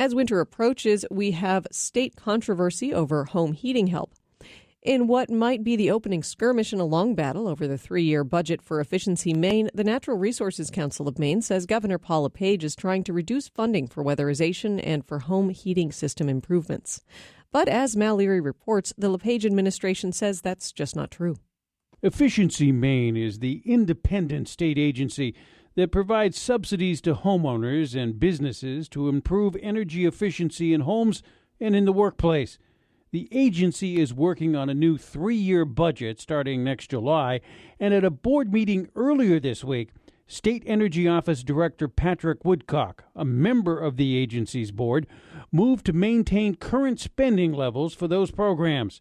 As winter approaches, we have state controversy over home heating help. In what might be the opening skirmish in a long battle over the 3-year budget for Efficiency Maine, the Natural Resources Council of Maine says Governor Paul LePage is trying to reduce funding for weatherization and for home heating system improvements. But as Mal Leary reports, the LePage administration says that's just not true. Efficiency Maine is the independent state agency that provides subsidies to homeowners and businesses to improve energy efficiency in homes and in the workplace. The agency is working on a new 3-year budget starting next July, and at a board meeting earlier this week, State Energy Office Director Patrick Woodcock, a member of the agency's board, moved to maintain current spending levels for those programs,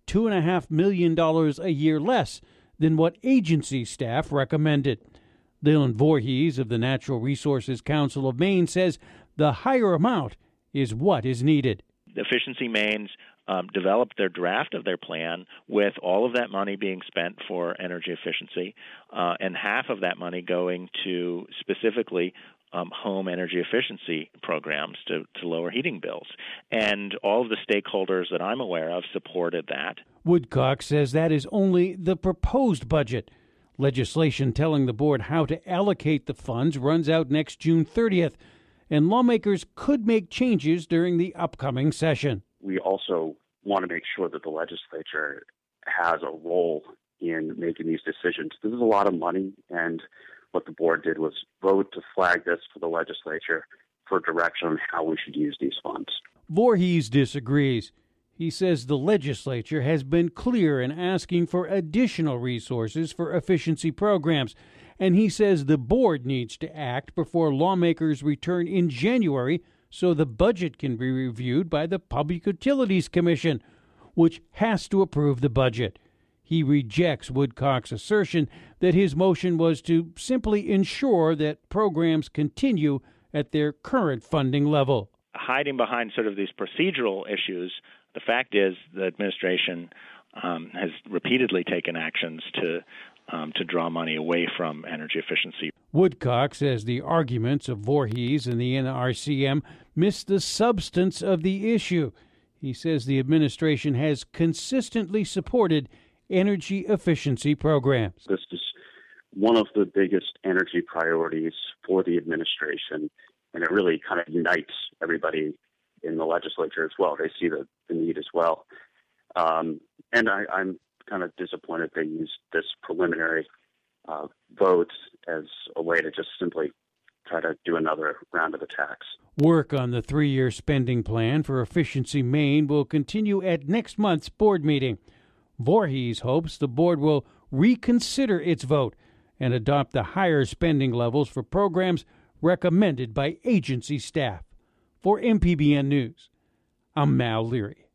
$2.5 million a year less than what agency staff recommended. Leland Voorhees of the Natural Resources Council of Maine says the higher amount is what is needed. Efficiency Maine's developed their draft of their plan with all of that money being spent for energy efficiency and half of that money going to specifically home energy efficiency programs to lower heating bills. And all of the stakeholders that I'm aware of supported that. Woodcock says that is only the proposed budget. Legislation telling the board how to allocate the funds runs out next June 30th, and lawmakers could make changes during the upcoming session. We also want to make sure that the legislature has a role in making these decisions. This is a lot of money, and what the board did was vote to flag this for the legislature for direction on how we should use these funds. Voorhees disagrees. He says the legislature has been clear in asking for additional resources for efficiency programs, and he says the board needs to act before lawmakers return in January so the budget can be reviewed by the Public Utilities Commission, which has to approve the budget. He rejects Woodcock's assertion that his motion was to simply ensure that programs continue at their current funding level. Hiding behind sort of these procedural issues, the fact is the administration has repeatedly taken actions to draw money away from energy efficiency. Woodcock says the arguments of Voorhees and the NRCM miss the substance of the issue. He says the administration has consistently supported energy efficiency programs. This is one of the biggest energy priorities for the administration, and it really kind of unites everybody in the legislature as well. They see the need as well. And I'm kind of disappointed they used this preliminary vote as a way to just simply try to do another round of attacks. Work on the 3-year spending plan for Efficiency Maine will continue at next month's board meeting. Voorhees hopes the board will reconsider its vote and adopt the higher spending levels for programs recommended by agency staff. For MPBN News, I'm Mal Leary.